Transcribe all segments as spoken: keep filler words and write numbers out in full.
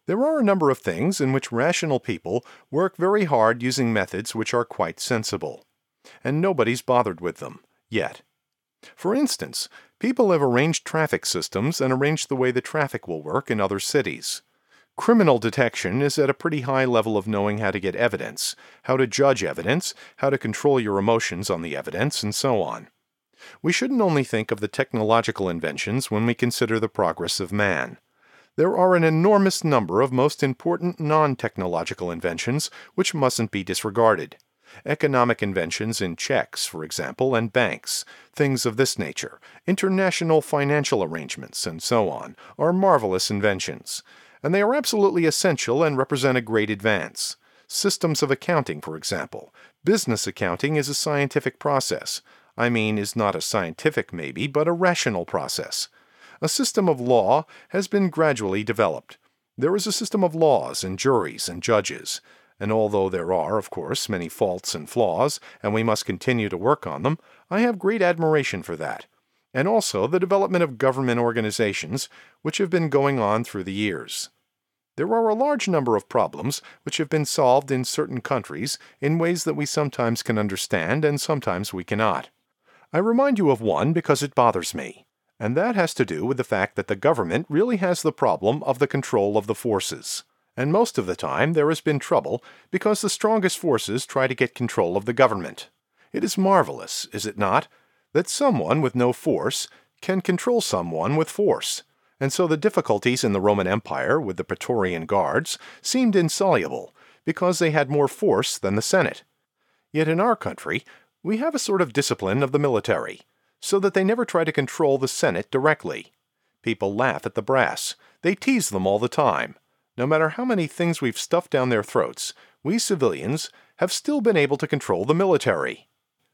There are a number of things in which rational people work very hard using methods which are quite sensible. And nobody's bothered with them, yet. For instance, people have arranged traffic systems and arranged the way the traffic will work in other cities. Criminal detection is at a pretty high level of knowing how to get evidence, how to judge evidence, how to control your emotions on the evidence, and so on. We shouldn't only think of the technological inventions when we consider the progress of man. There are an enormous number of most important non-technological inventions which mustn't be disregarded. Economic inventions in checks, for example, and banks, things of this nature, international financial arrangements, and so on, are marvelous inventions, and they are absolutely essential and represent a great advance. Systems of accounting, for example. Business accounting is a scientific process. I mean, is not a scientific maybe, but a rational process. A system of law has been gradually developed. There is a system of laws and juries and judges. And although there are, of course, many faults and flaws, and we must continue to work on them, I have great admiration for that. And also the development of government organizations, which have been going on through the years. There are a large number of problems which have been solved in certain countries in ways that we sometimes can understand and sometimes we cannot. I remind you of one because it bothers me, and that has to do with the fact that the government really has the problem of the control of the forces. And most of the time there has been trouble because the strongest forces try to get control of the government. It is marvelous, is it not, that someone with no force can control someone with force. And so the difficulties in the Roman Empire with the Praetorian Guards seemed insoluble because they had more force than the Senate. Yet in our country, we have a sort of discipline of the military, so that they never try to control the Senate directly. People laugh at the brass. They tease them all the time. No matter how many things we've stuffed down their throats, we civilians have still been able to control the military.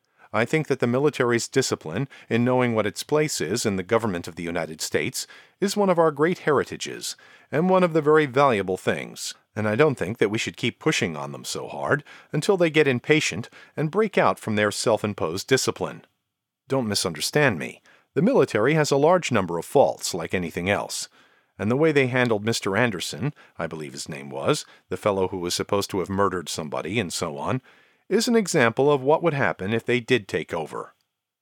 I think that the military's discipline in knowing what its place is in the government of the United States is one of our great heritages, and one of the very valuable things, and I don't think that we should keep pushing on them so hard until they get impatient and break out from their self-imposed discipline. Don't misunderstand me. The military has a large number of faults, like anything else. And the way they handled Mister Anderson, I believe his name was, the fellow who was supposed to have murdered somebody and so on, is an example of what would happen if they did take over.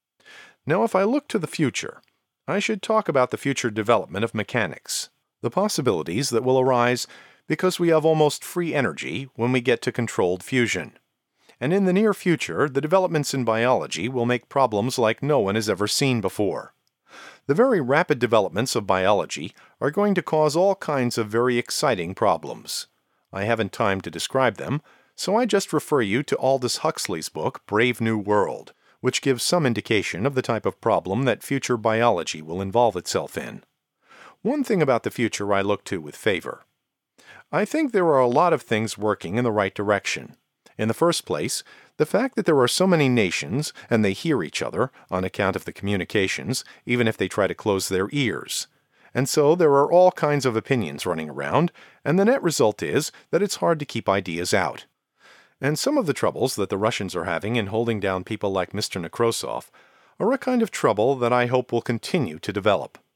Now, if I look to the future, I should talk about the future development of mechanics, the possibilities that will arise because we have almost free energy when we get to controlled fusion. And in the near future, the developments in biology will make problems like no one has ever seen before. The very rapid developments of biology are going to cause all kinds of very exciting problems. I haven't time to describe them, so I just refer you to Aldous Huxley's book, Brave New World, which gives some indication of the type of problem that future biology will involve itself in. One thing about the future I look to with favor. I think there are a lot of things working in the right direction. In the first place, the fact that there are so many nations and they hear each other on account of the communications, even if they try to close their ears. And so there are all kinds of opinions running around, and the net result is that it's hard to keep ideas out. And some of the troubles that the Russians are having in holding down people like Mister Nekrasov are a kind of trouble that I hope will continue to develop.